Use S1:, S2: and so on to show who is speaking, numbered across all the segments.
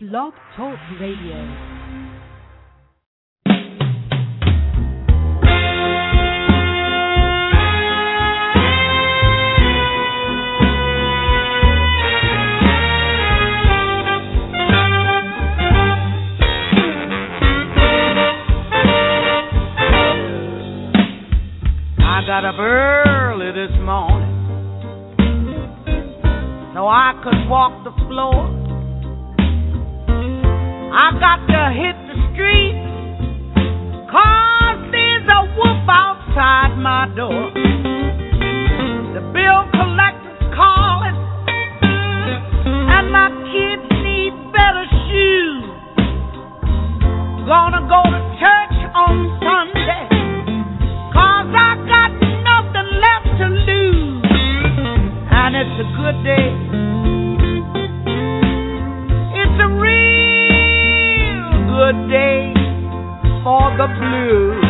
S1: Blog Talk Radio.
S2: I got up early this morning so I could walk the floor. I got to hit the street 'cause there's a wolf outside my door. The bill collector's calling and my kids need better shoes. Gonna go to church on Sunday 'cause I got nothing left to lose. And it's a good day. It's a real good day for the blues.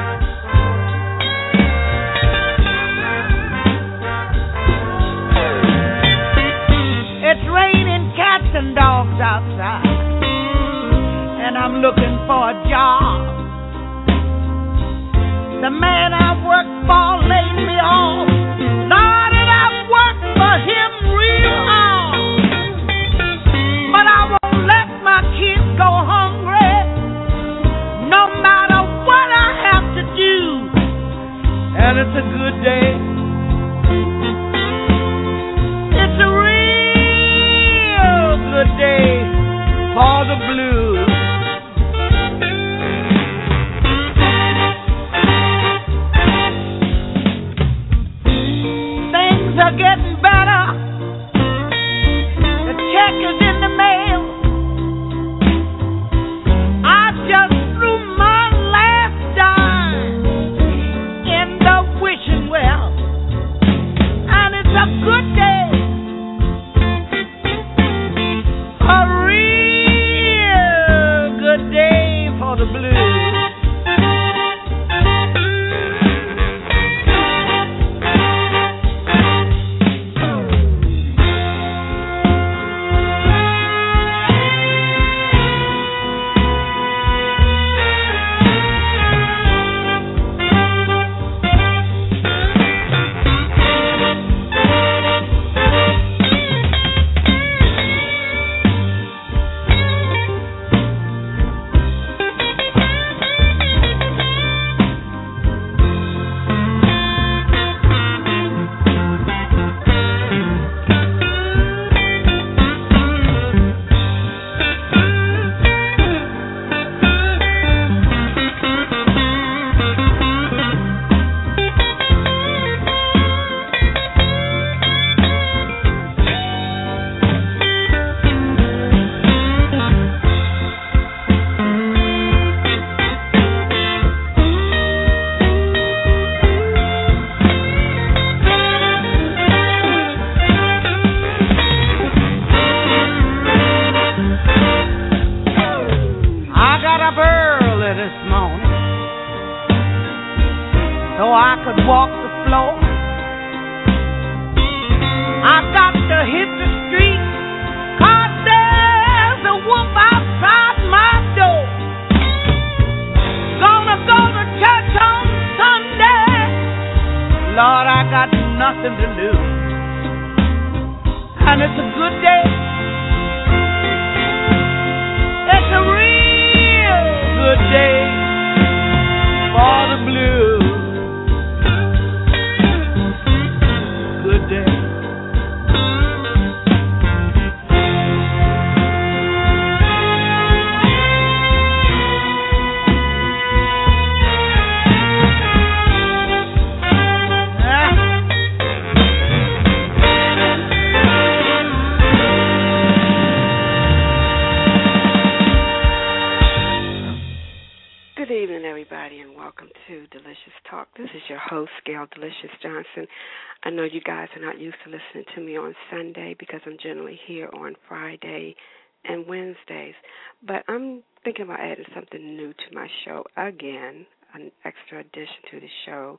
S2: It's raining cats and dogs outside, and I'm looking for a job. The man I worked for laid me off. Lord, and I've worked for him real hard. But I won't let my kids go hungry, no matter what I have to do. And it's a good day. It's a real good day for the blues. Things are getting better. The check is in the mail. I just threw my last dime in the wishing well, and it's a good day, a real good day for the blues.
S3: I know you guys are not used to listening to me on Sunday because I'm generally here on Friday and Wednesdays. But I'm thinking about adding something new to my show again, an extra addition to the show.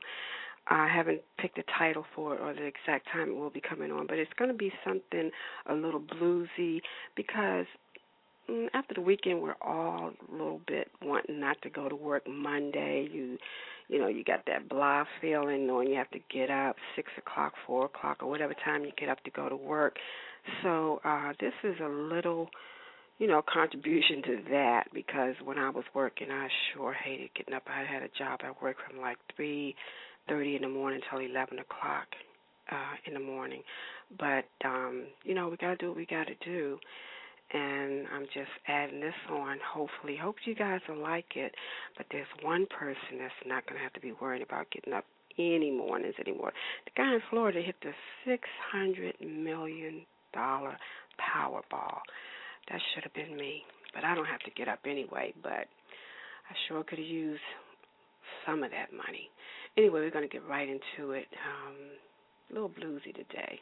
S3: I haven't picked a title for it or the exact time it will be coming on, but it's going to be something a little bluesy because After the weekend, we're all a little bit wanting not to go to work Monday. You know, you got that blah feeling knowing you have to get up 6 o'clock, 4 o'clock, or whatever time you get up to go to work. So this is a little, contribution to that, because when I was working, I sure hated getting up. I had a job. I worked from like 3:30 in the morning till 11 o'clock in the morning. But, we got to do what we got to do. And I'm just adding this on, hopefully. Hope you guys will like it. But there's one person that's not going to have to be worried about getting up any mornings anymore. The guy in Florida hit the $600 million Powerball. That should have been me. But I don't have to get up anyway. But I sure could have used some of that money. Anyway, we're going to get right into it. A little bluesy today.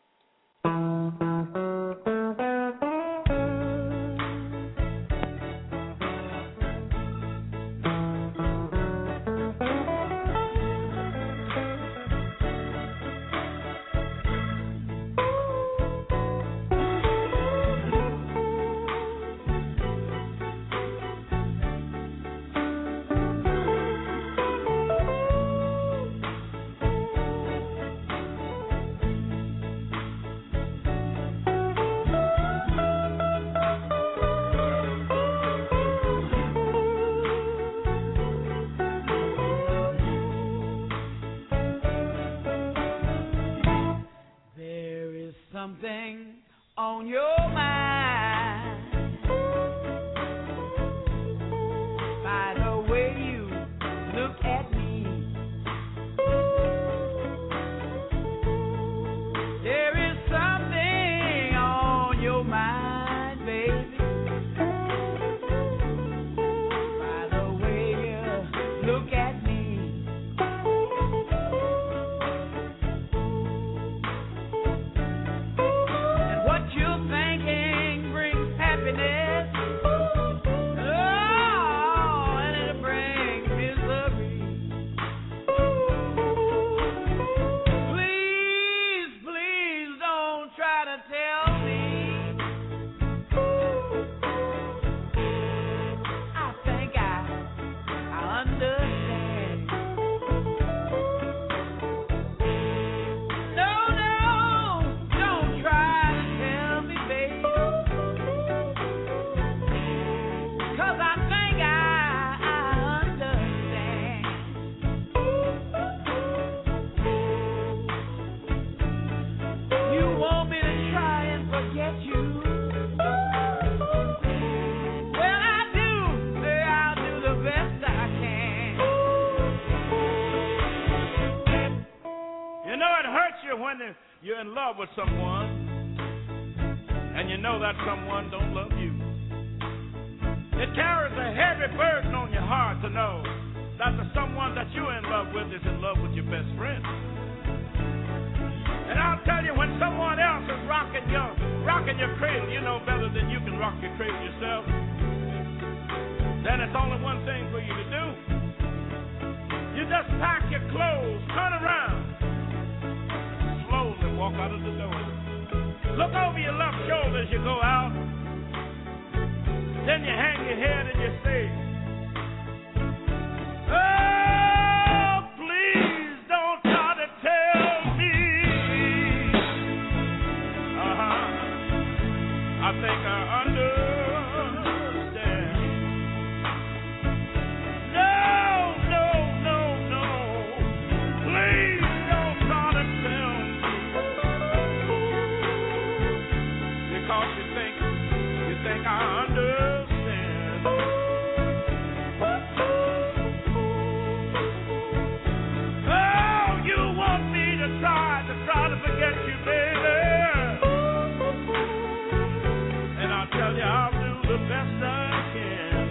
S2: Something on your mind by the way you look at me. There is something on your mind, baby, by the way you look at me.
S1: When you're in love with someone and you know that someone don't love you, it carries a heavy burden on your heart to know that the someone that you're in love with is in love with your best friend. And I'll tell you, when someone else is rocking your cradle, you know better than you can rock your cradle yourself. Then it's only one thing for you to do. You just pack your clothes, turn around, and walk out of the door. Look over your left shoulder as you go out. Then you hang your head and you say, oh, please don't try to tell me. I think I understand. No. Please don't try to tell me. You think I understand. Oh, you want me to try to forget you, baby. And I'll tell you, I'll do the best I can.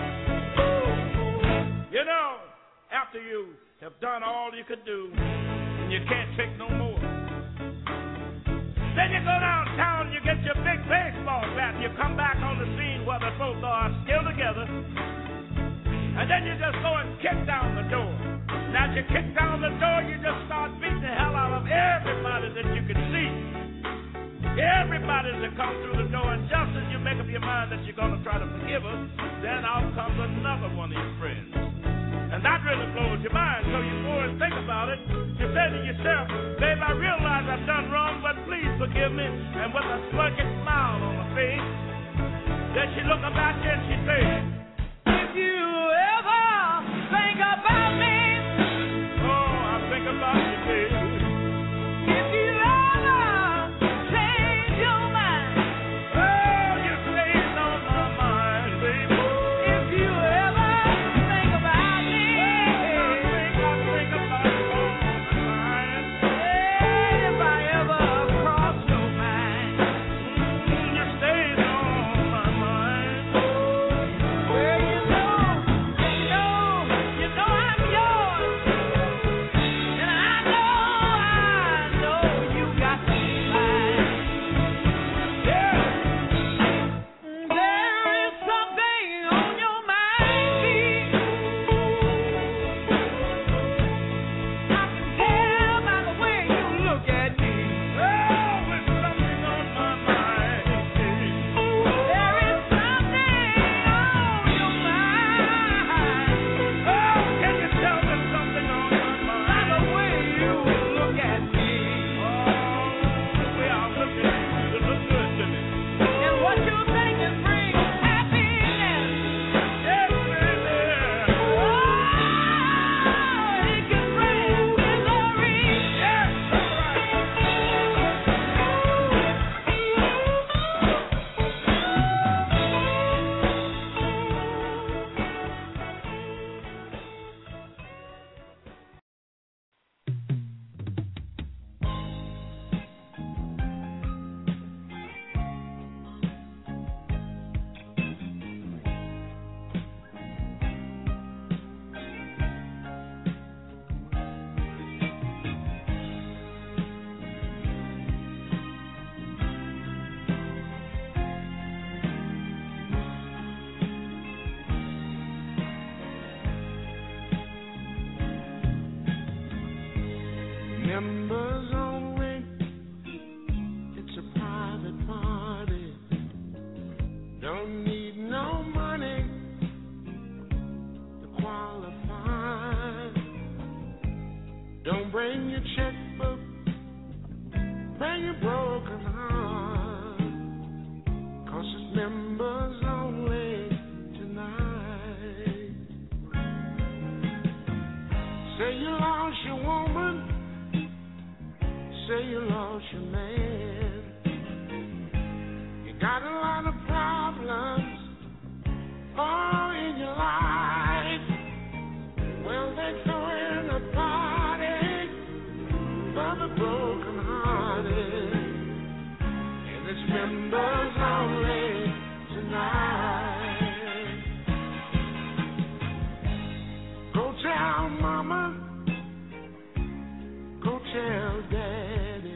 S1: You know, after you have done all you could do, and you can't take no more, then you go downtown and you get your big baseball bat and you come back on the scene where the folks are still together. And then you just go and kick down the door. Now as you kick down the door, you just start beating the hell out of everybody that you can see. Everybody's to come through the door, and just as you make up your mind that you're going to try to forgive her, then out comes another one of your friends. And that really blows your mind, so you go and think about it. You say to yourself, babe, I realize I've done wrong, but please forgive me. And with a sluggish smile on her face, then she look about you and she says, if you ever think about me, oh, I think about you, babe. If you ever change your mind, oh, you stays on my mind, baby. If you ever think about me, I think about you all the time. If I ever cross your mind, you stays on my mind. Well, you know I'm yours, and I know you got to be mine. Yeah, there is something on your mind, babe. I can tell by the way you look at me. Oh, there's something on my mind, babe. There is something on your mind. Oh, can you tell there's something on my mind? By the way you look at me. Oh, the way I look at you, you look good to me. And what you think is bring happiness. Yes, baby. Oh, it can bring misery. Yes,
S4: Members only, it's a private party. Don't need no money to qualify. Don't bring your checkbook, bring your broken heart, 'cause it's members only tonight. Say you lost your woman, say you lost your man. You got a lot of problems, all in your life. Well, they throwing a party for the broken hearted, and it's members only tonight. Go tell mama, go tell daddy,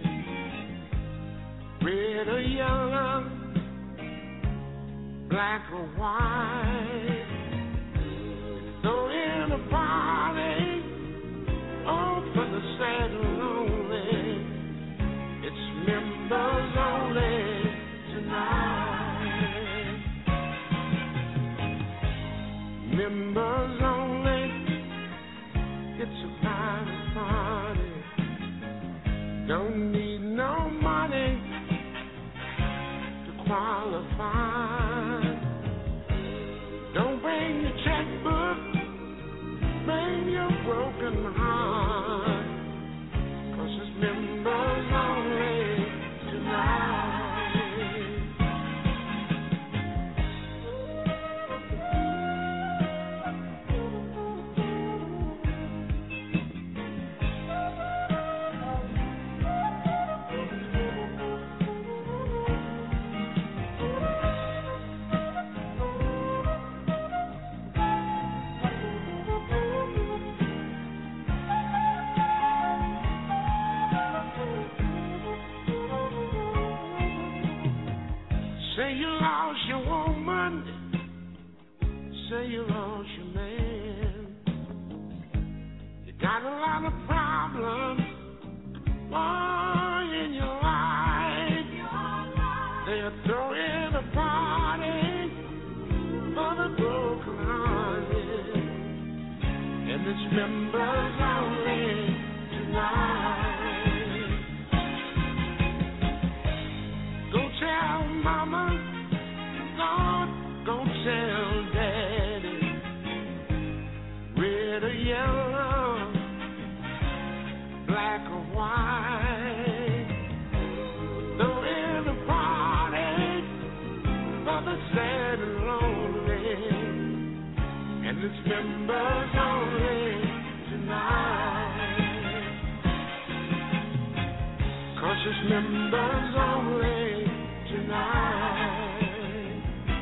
S4: red or yellow, black or white. Throw in a party, oh, for the sad and lonely. It's members only tonight. Members only, it's a private party. Don't need no money to qualify. Don't bring your checkbook, bring your broken heart, 'cause it's members only tonight. Say you lost your woman, say you lost your man. You got a lot of problems, boy, in your life. sad and lonely, and it's members only tonight. Conscious members only tonight.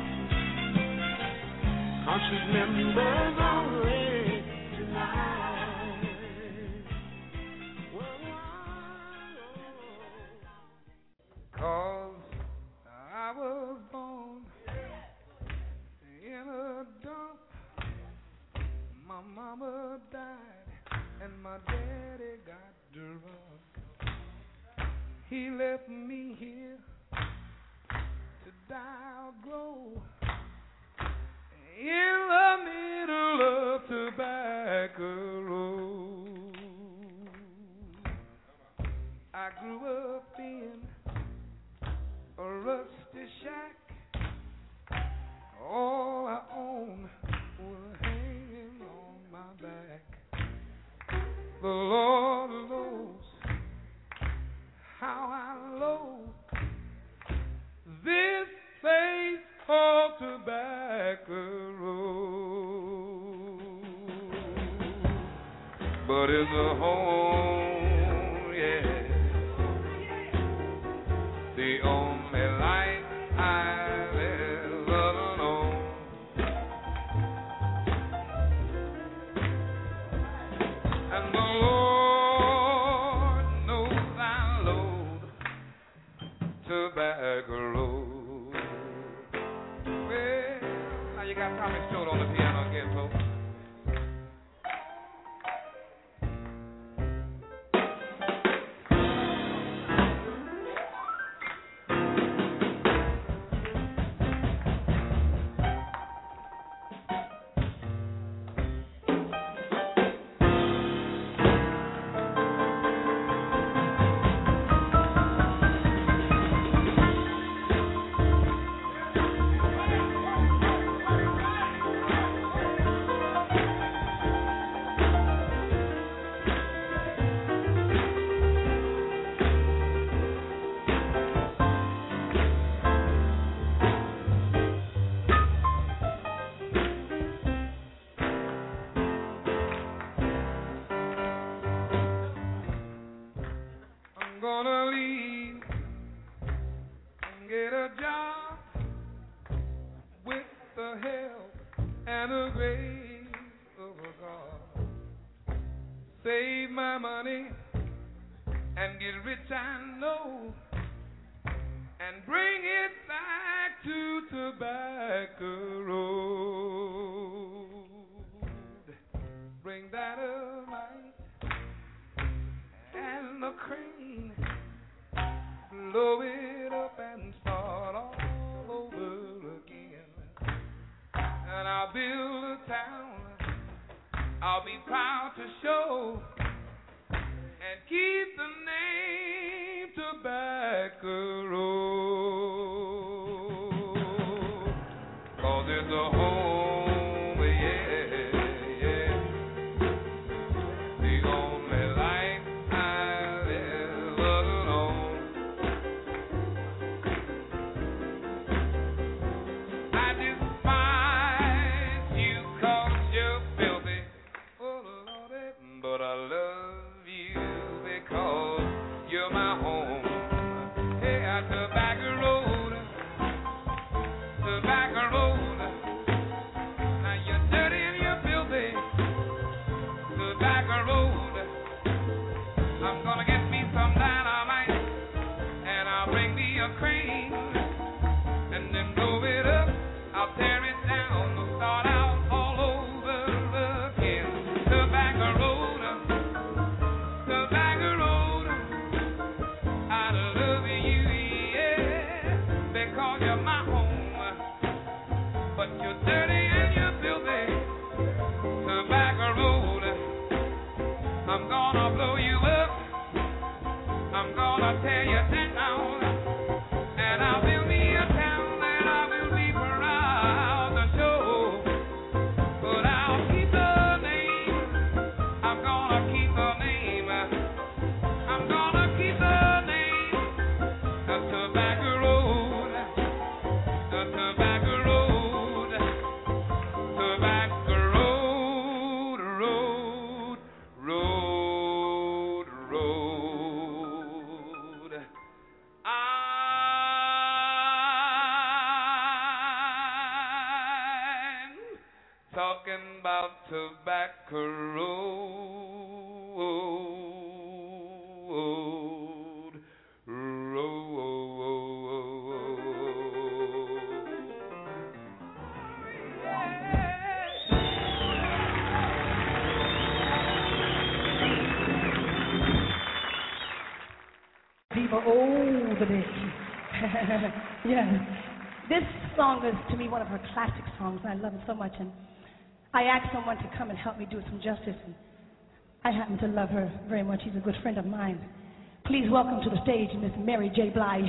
S4: Conscious members only tonight.
S5: Cause I was born in a dump. My mama died and my daddy got drunk. He left me here to die or grow in the middle of Tobacco Road. I grew up in a rusty shack. All I owned was hanging on my back. The Lord knows how I loathe this place called Tobacco Road. But it's a home, yeah. The only life I've ever known. And the Lord knows I loathe Tobacco Road. Well, now you got Tommy Stewart on the piano again, folks. Gonna leave and get a job with the help and the grace of a God. Save my money and get rich, I know, and bring it back to Tobacco Road. Bring that of mine and the crane, blow it up and start all over again. And I'll build a town I'll be proud to show and keep the name Tobacco Road. 'Cause it's a home, yeah, yeah. The only life I've ever known. I despise you 'cause you're filthy, oh Lordy, but I love you because you're my home. Hey, Tobacco Road, Tobacco Road, talking about tobacco road.
S6: People older than yeah. This song is to me one of her classic songs, and I love it so much. And I asked someone to come and help me do it some justice. And I happen to love her very much. She's a good friend of mine. Please welcome to the stage Miss Mary J. Blige.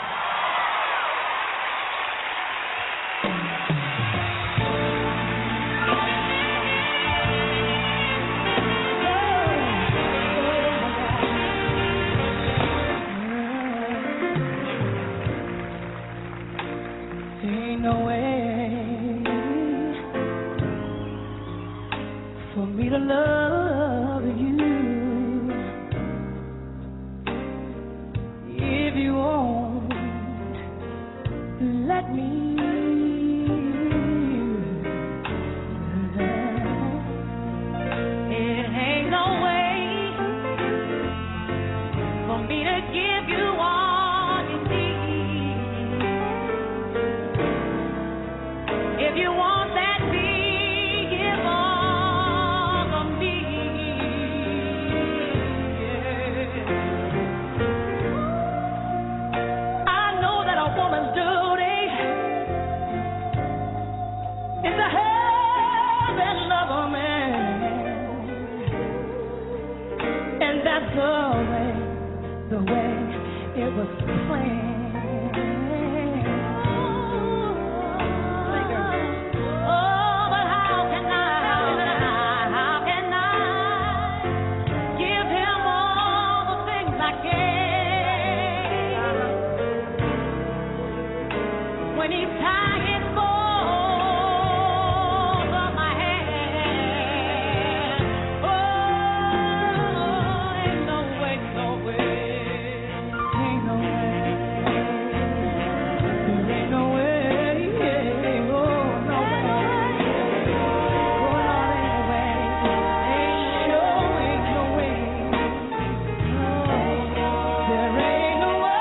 S6: No way for me to love you. If you won't let me, it ain't no way for me to give you all you need. If you want that big, give all of me. Yeah. I know that a woman's duty is to help and love a man, and that's the way it was planned. When he's tying balls on my hand, oh, ain't no way, no way, ain't no way, there ain't no way, oh, no way, oh, ain't no way, oh, there ain't no way.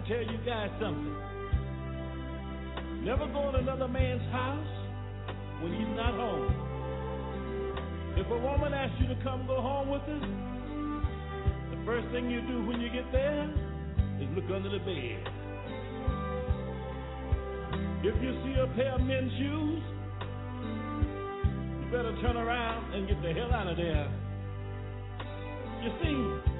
S7: tell you guys something. Never go in another man's house when he's not home. If a woman asks you to come go home with her, the first thing you do when you get there is look under the bed. If you see a pair of men's shoes, you better turn around and get the hell out of there. You see,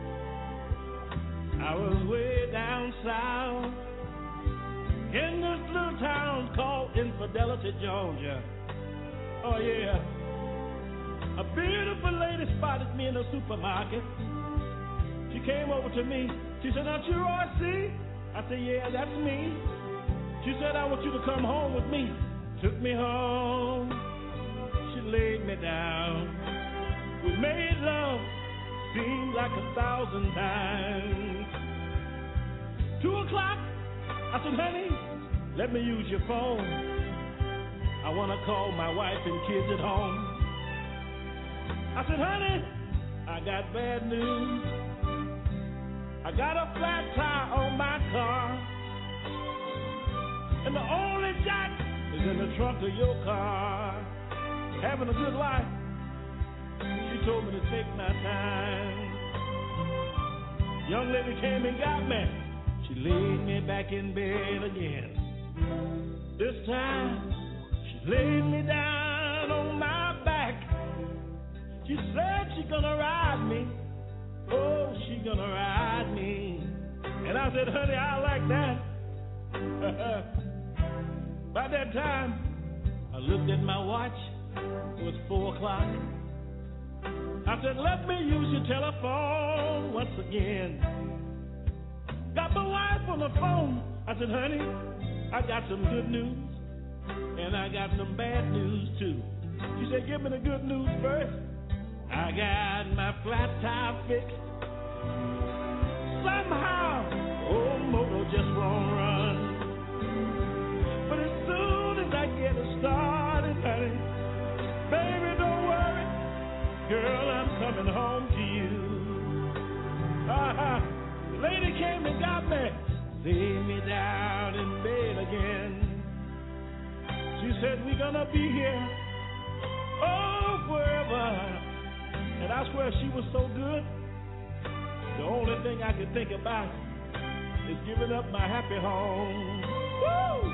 S7: I was way down south in this little town called Infidelity, Georgia. Oh yeah. A beautiful lady spotted me in the supermarket. She came over to me. She said, "Aren't you Roy C?" I said, "Yeah, that's me." She said, "I want you to come home with me." Took me home. She laid me down. We made love seem like 1,000 times. 2 o'clock. I said, "Honey, let me use your phone. I want to call my wife and kids at home." I said, "Honey, I got bad news. I got a flat tire on my car, and the only jack is in the trunk of your car." Having a good life, she told me to take my time. Young lady came and got me. She laid me back in bed again. This time, she laid me down on my back. She said she's gonna ride me. Oh, she's gonna ride me. And I said, "Honey, I like that." By that time, I looked at my watch. It was 4 o'clock. I said, "Let me use your telephone once again." Got my wife on the phone. I said, "Honey, I got some good news, and I got some bad news too." She said, "Give me the good news first." I got my flat tire fixed. Somehow, old motor just won't run. But as soon as I get it started, honey, baby, don't worry, girl, I'm coming home to you. The lady came and got me, laid me down in bed again. She said, "We're gonna be here, oh, forever." And I swear she was so good, the only thing I could think about is giving up my happy home. Woo!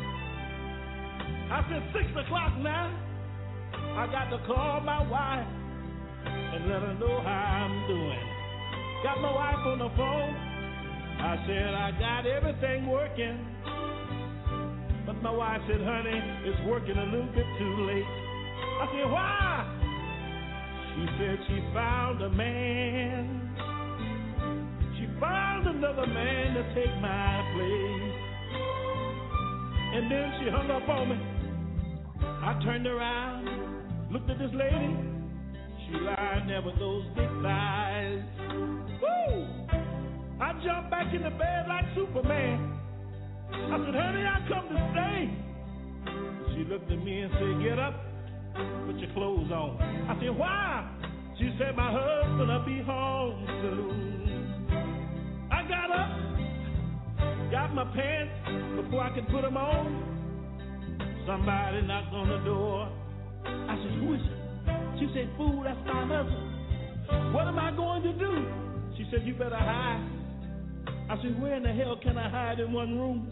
S7: I said, 6 o'clock now. I got to call my wife and let her know how I'm doing. Got my wife on the phone. I said, "I got everything working." But my wife said, "Honey, it's working a little bit too late." I said, "Why?" She said she found a man. She found another man to take my place. And then she hung up on me. I turned around, looked at this lady. She lying there with those big thighs. Woo! I jumped back in the bed like Superman. I said, "Honey, I come to stay." She looked at me and said, "Get up. Put your clothes on." I said, "Why?" She said, "My husband will be home soon." I got up, got my pants before I could put them on. Somebody knocked on the door. I said, "Who is it?" She said, "Fool, that's my husband. What am I going to do?" She said, "You better hide." I said, "Where in the hell can I hide in one room?"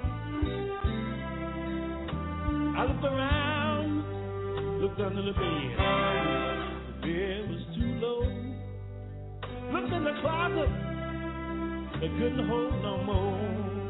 S7: I looked around, looked under the bed. The bed was too low. Looked in the closet, they couldn't hold no more.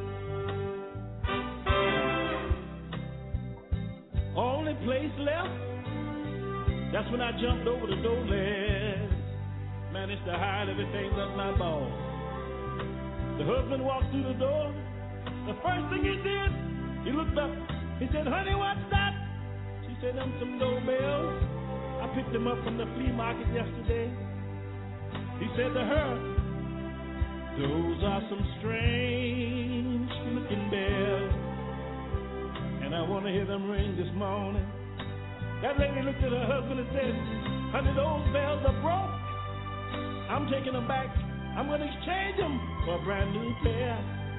S7: Only place left, that's when I jumped over the door ledge. Managed to hide everything but my balls. The husband walked through the door. The first thing he did, he looked up. He said, "Honey, what's that?" She said, "Them some doorbells. I picked them up from the flea market yesterday." He said to her, "Those are some strange looking bells, and I want to hear them ring this morning." That lady looked at her husband and said, "Honey, those bells are broke. I'm taking them back. I'm going to exchange them for a brand new pair."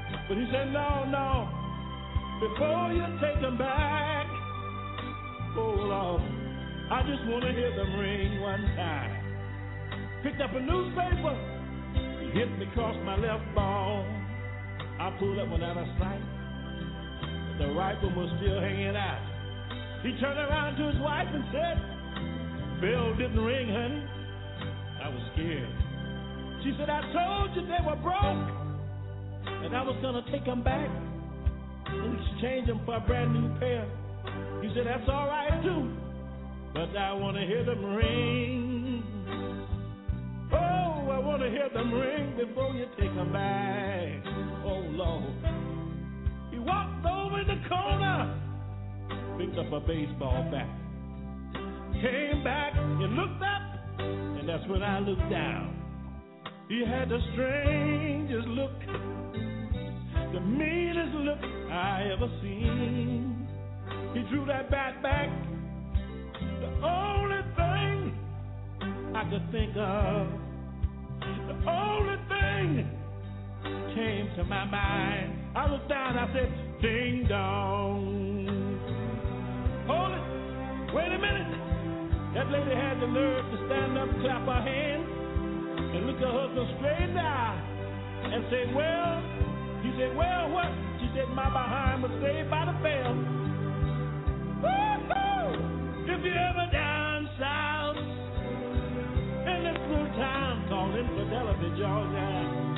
S7: But he said, no, before you take them back, oh Lord, I just want to hear them ring one time. Picked up a newspaper, he hit me across my left bone. I pulled up one out of sight, but the rifle was still hanging out. He turned around to his wife and said, bell didn't ring, honey. I was scared. She said, I told you they were broke, and I was going to take them back and exchange them for a brand new pair. He said, that's all right, too, but I want to hear them ring. Oh, I want to hear them ring before you take them back. Oh, Lord. He walked over in the corner, picked up a baseball bat, came back and looked up, and that's when I looked down. He had the strangest look, the meanest look I ever seen. He drew that bat back. The only thing I could think of, the only thing came to my mind. I looked down, I said, ding dong. Hold it, wait a minute. That lady had the nerve to stand up, clap her hands, and look her husband straight in the eye and say, well, he said, well, what? She said, my behind was saved by the bell. Woo-hoo! If you ever down south in this little town called Infidelity, Georgia.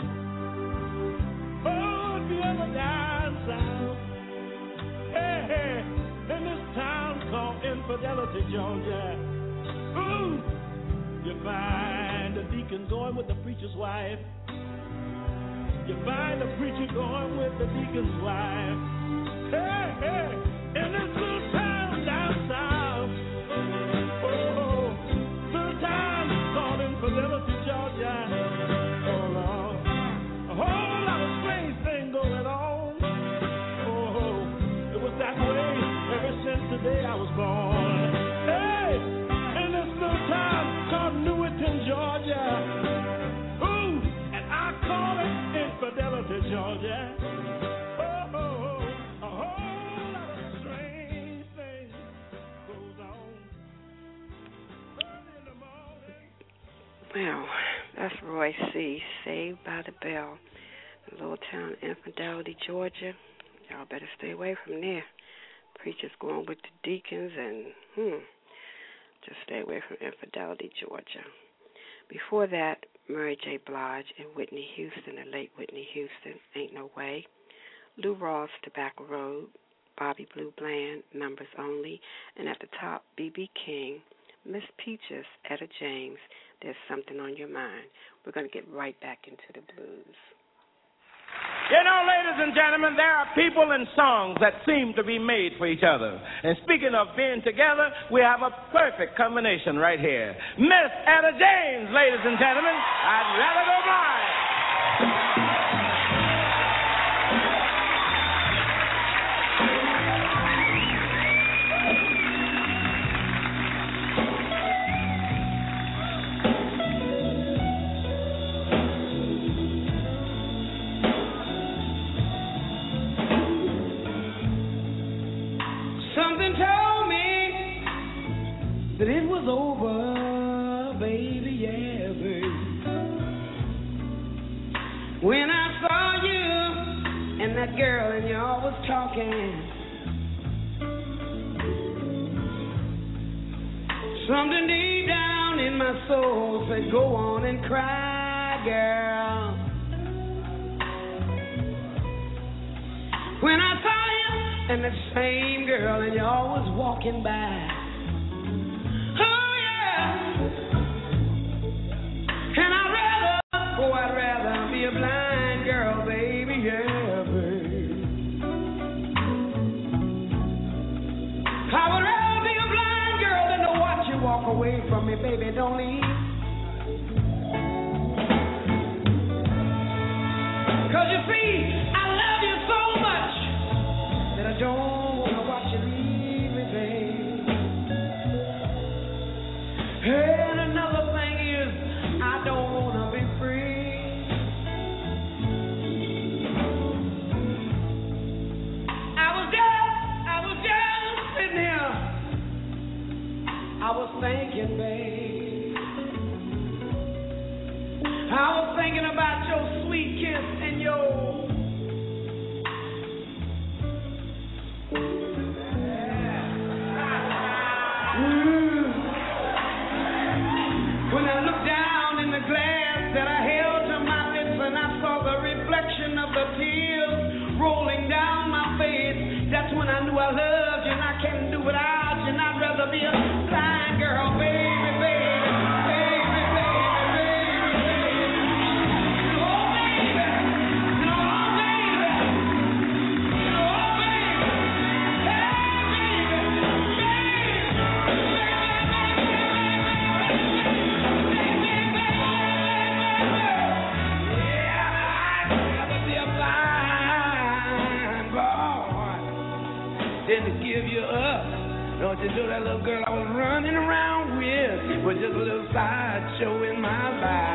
S7: Oh, if you ever down south, hey, in this town called Infidelity, Georgia. Ooh, you find the deacon going with the preacher's wife. You find the preacher going with the deacon's wife. Hey, in this little town down south. Oh, little town called Infidelity, Georgia. Oh, Lord. A whole lot of strange things going on. Oh, it was that way ever since the day I was born. Hey, in this little town called Newington, Georgia. Ooh, and I call it Infidelity, Georgia. Oh, a whole lot of strange things goes on early in the morning.
S3: Well, that's Roy C., Saved by the Bell, little town Infidelity, Georgia. Y'all better stay away from there. Preachers going with the deacons and, just stay away from Infidelity, Georgia. Before that, Mary J. Blige and Whitney Houston, the late Whitney Houston, Ain't No Way. Lou Rawls, Tobacco Road. Bobby Blue Bland, Numbers Only. And at the top, B.B. King, Miss Peaches, Etta James, There's Something on Your Mind. We're going to get right back into the blues.
S1: You know, ladies and gentlemen, there are people and songs that seem to be made for each other. And speaking of being together, we have a perfect combination right here. Miss Etta James, ladies and gentlemen, I'd rather go blind.
S2: Something told me that it was over, baby, yeah, baby. When I saw you and that girl and y'all was talking, something deep down in my soul said, go on and cry, girl. When I saw you and that same girl and y'all was walking by, oh yeah, and I'd rather be a blind girl, baby, yeah, baby. I would rather be a blind girl than to watch you walk away from me, baby, don't leave. 'Cause you see, I love you so much that I don't want to watch you leave me, baby. And another thing is, I don't want to be free. thinking, babe. I was thinking about your sweet kiss and your when I looked down in the glass that I held to my lips and I saw the reflection of the tears rolling down my face, that's when I knew I loved you and I can't do without you and I'd rather be a blind girl, baby, baby, baby, baby, baby, baby. Oh, baby, no, baby, no, baby, hey, than to give you up. Don't you know that little girl I was running around with was just a little sideshow in my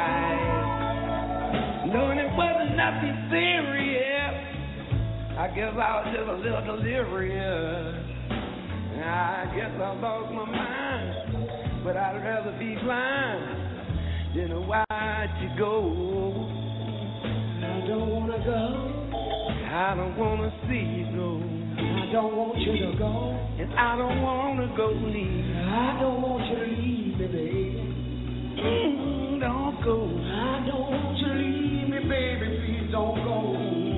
S2: life. Knowing it wasn't nothing serious, I guess I was just a little delirious. I guess I lost my mind, but I'd rather be blind than to watch you go. I don't wanna go. I don't wanna see you go. I don't want you to go, and I don't want to go leave. I don't want you to leave me, baby. Don't go. I don't want you to leave me, baby. Please don't go.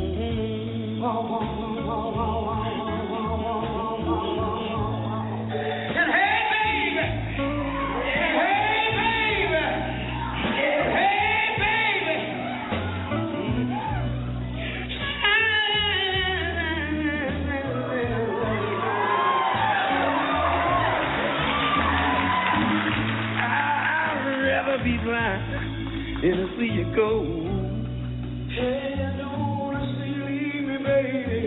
S2: And hey, baby. Hey, baby. Hey, baby. Be blind and to see you go. Hey, I don't wanna see you leave me, baby.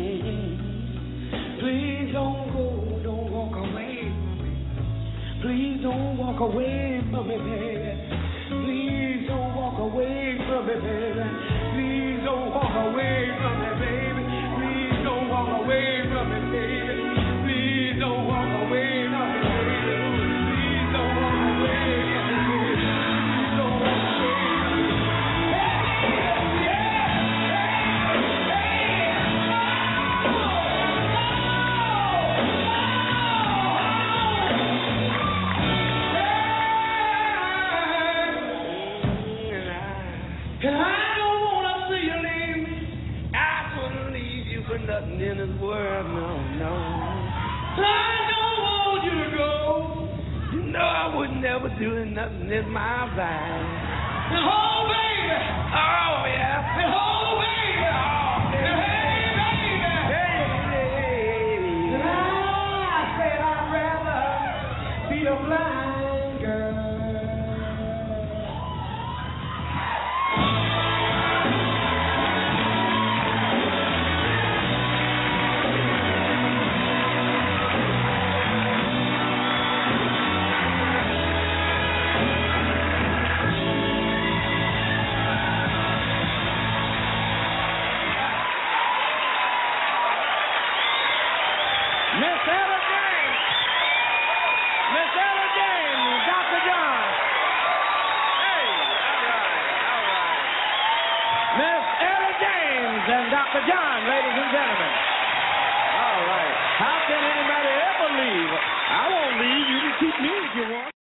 S2: Please don't go, don't walk away from me. Please don't walk away from me, baby. Please don't walk away from me, baby. Please don't walk away from me, baby. Please don't walk away from me, baby. Please don't walk away from me, baby. Please don't walk away from me. Nothing in this world, no. I don't want you to go. You know I would never do nothing in my life. And oh, baby. Oh, yeah. And oh, baby. Oh, and hey, baby. Hey. And I said I'd rather be a blind girl. Dr. John, ladies and gentlemen. All right. How can anybody ever leave? I won't leave. You can keep me if you want.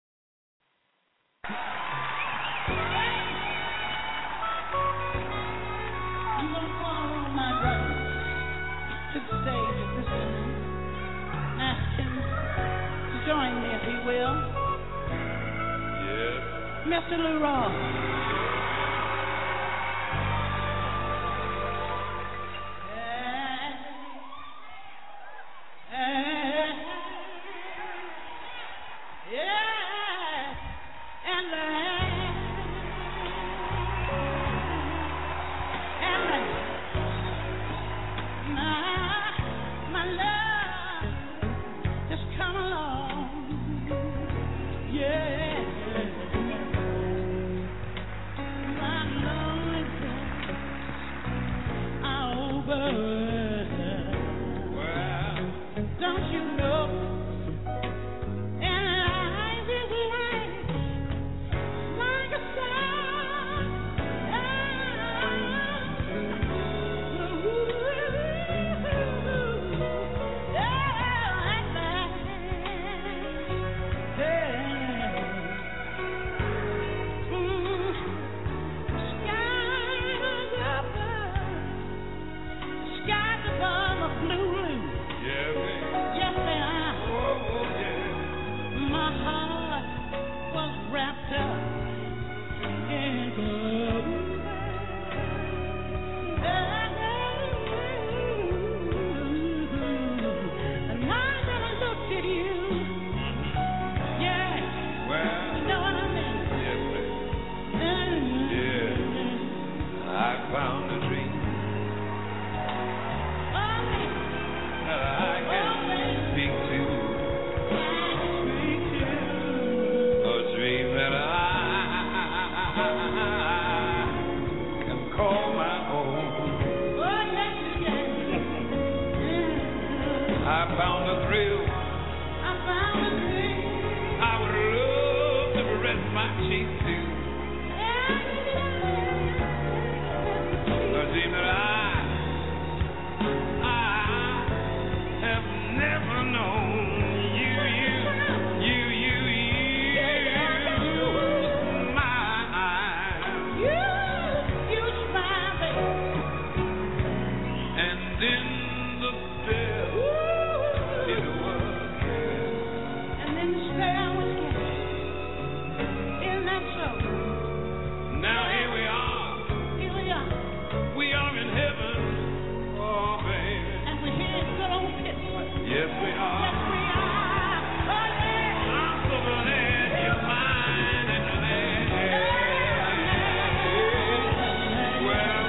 S8: I'm going to call on my brother to the stage at this time. Ask him to join me if he will.
S5: Yes.
S8: Mr. Lou Rawls.
S5: found a thrill. I would love to rest my cheek to. Cause even I have never known you, smile. You smile, baby. And in the spell, it was. And then the spell was cast. Isn't that so? Now here we are. Here we are. We are in heaven. Oh, baby. And we're here in good old Pittsburgh. Yes, we are. Yes, we are. Oh, yeah. I'm so glad you're mine and glad. Well.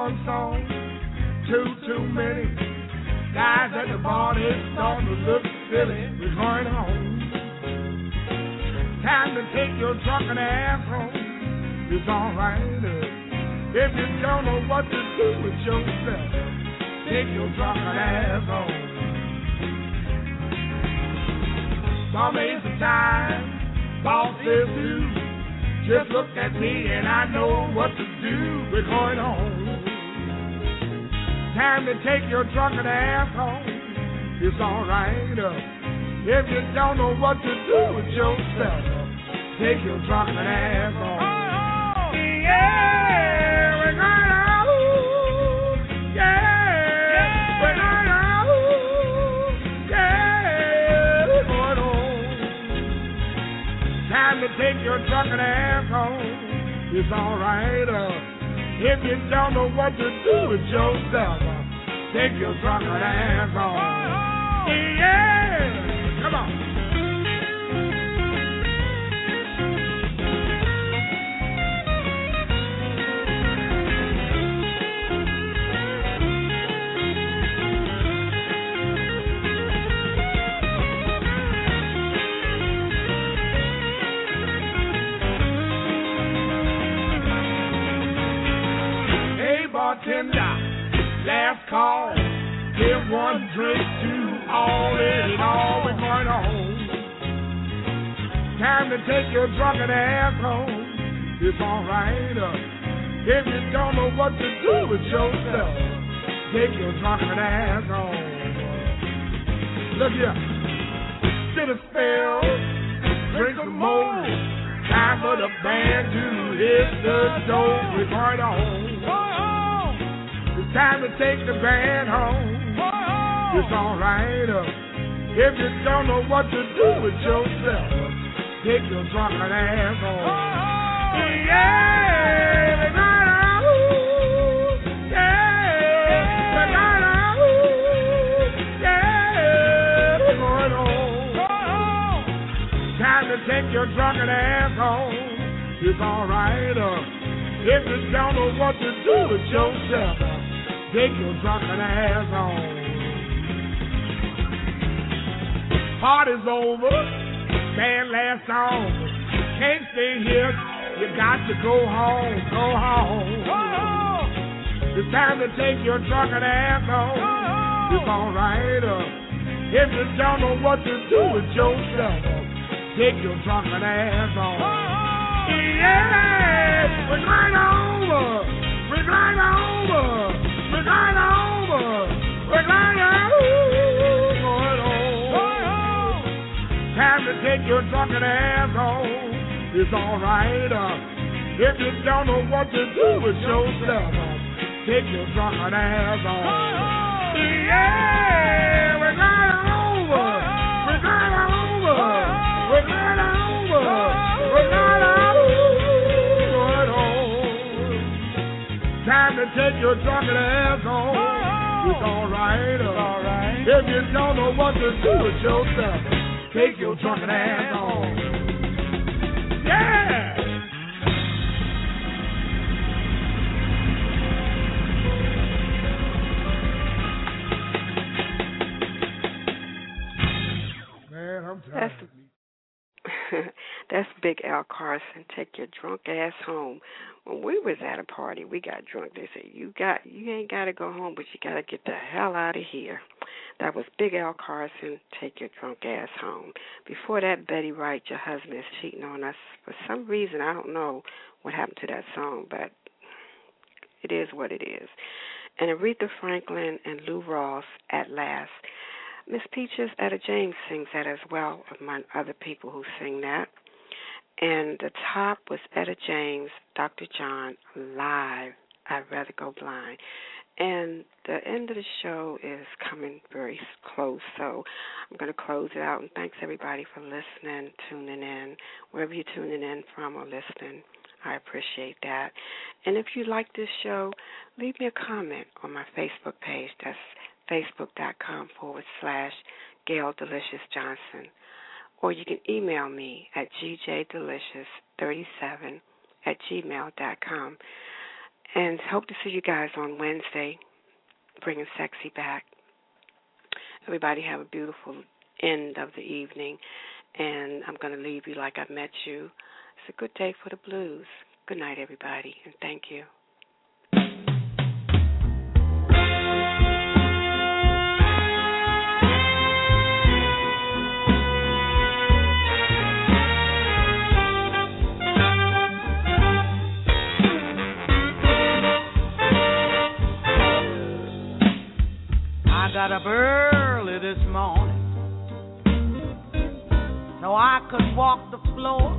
S7: one song, too many. Guys at the bar, it's starting to look silly. We're going home. Time to take your drunken ass home. It's alright. If you don't know what to do with yourself, take your drunken ass home. Some ain't the time, boss is too. Just look at me and I know what to do. We're going home. Time to take your drunken ass home. It's alright. If you don't know what to do with yourself, take your drunken ass home. Yeah, we're going home. Yeah, we're going home. Yeah, we're going home. Time to take your drunken ass home. It's alright. If you don't know what to do with yourself, take your drunken ass home. Yeah, come on. Bartender, last call. Give one drink to all in and all. We're going home. Time to take your drunken ass home. It's alright. If you don't know what to do with yourself, take your drunken ass home. Look here. Sit a spell, drink some more. Time for the band to hit the door. We're going home. It's time to take the band home. It's alright. If you don't know what to do with yourself, take your drunken ass home. Yeah, we're going home. Yeah, we're going home. Yeah, we're going home. Time to take your drunken ass home. It's alright. If you don't know what to do with yourself, take your drunken ass home. Party's over, band last song. Can't stay here, you got to go home, go home. It's time to take your drunken ass home. It's alright. If you don't know what to do with yourself, take your drunken ass home. Yeah, we're going over, we're going over. We're going over. We're going home. Time to take your drunken ass home. It's alright. If you don't know what to do with yourself, take your drunken ass home. Yeah, we're going over. We're going over. We're going over. We're going home. Time to take your drunken ass home. It's alright. If you don't know what to do with yourself, take your drunken ass home. Yeah! Man, I'm tired.
S3: That's Big Al Carson. Take your drunk ass home. When we was at a party, we got drunk. They said, you ain't got to go home, but you got to get the hell out of here. That was Big Al Carson. Take your drunk ass home. Before that, Betty Wright, your husband is cheating on us. For some reason, I don't know what happened to that song, but it is what it is. And Aretha Franklin and Lou Ross, At Last. Miss Peaches, Etta James sings that as well, among other people who sing that. And the top was Etta James, Dr. John, live, I'd Rather Go Blind. And the end of the show is coming very close, so I'm going to close it out. And thanks, everybody, for listening, tuning in, wherever you're tuning in from or listening. I appreciate that. And if you like this show, leave me a comment on my Facebook page. That's facebook.com/Gail Delicious Johnson. Or you can email me at gjdelicious37@gmail.com. And hope to see you guys on Wednesday, bringing sexy back. Everybody have a beautiful end of the evening, and I'm going to leave you like I met you. It's a good day for the blues. Good night, everybody, and thank you.
S2: I got up early this morning so I could walk the floor.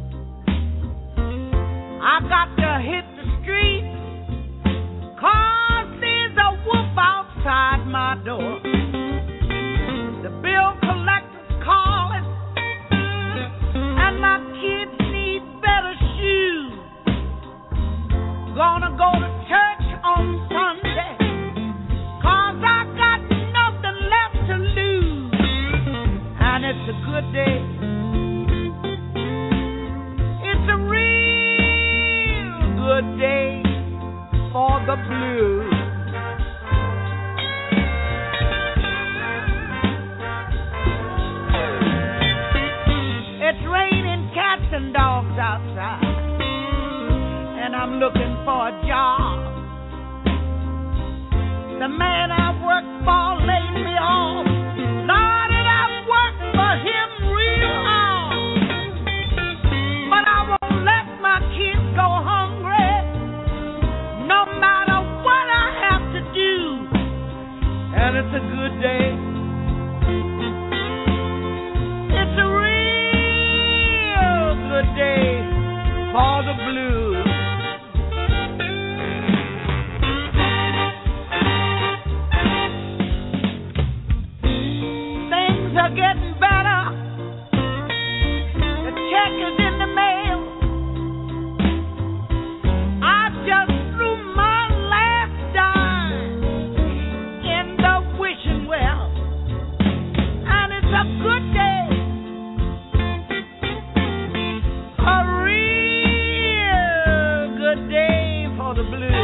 S2: I got to hit the street 'cause there's a wolf outside my door. The bill collector's calling and my kids need better shoes. Gonna go to church on Sunday 'cause I got nothing left to lose. And it's a good day. It's a real good day for the blues. It's raining cats and dogs outside, and I'm looking for a job. The man I worked for laid me off. Lord, and I've worked for him real hard. But I won't let my kids go hungry, no matter what I have to do. And it's a good day. It's a real good day for the blues. Things are getting better. The check is in the mail. I just threw my last dime in the wishing well, and it's a good day, a real good day for the blues.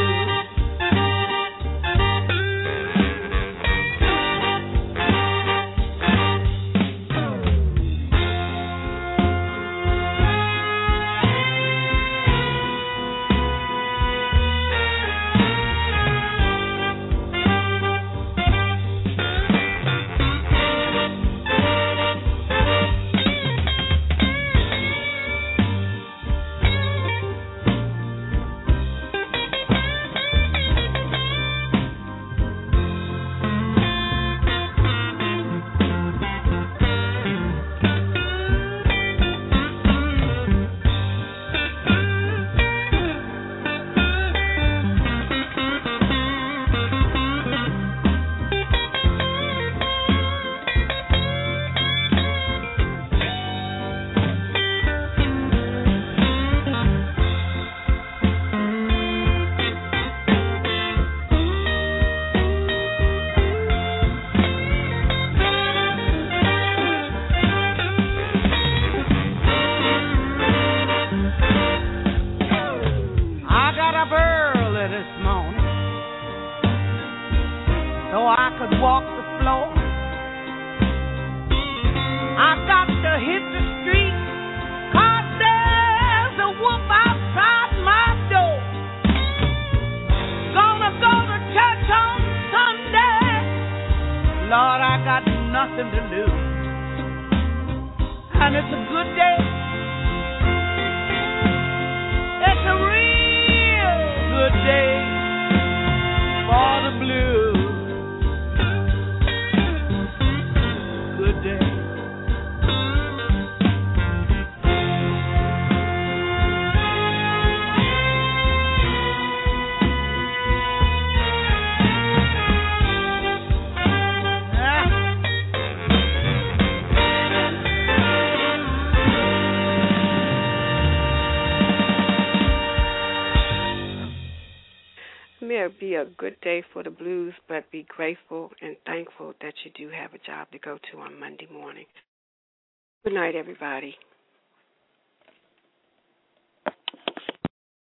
S2: I got up early this morning so I could walk the floor. I got to hit the street 'cause there's a wolf outside my door. Gonna go to church on Sunday. Lord, I got nothing to lose. And it's a good day. It's a real good day for the blues. Good day.
S3: May it be a good day for the blues, but be grateful and thankful that you do have a job to go to on Monday morning. Good night, everybody.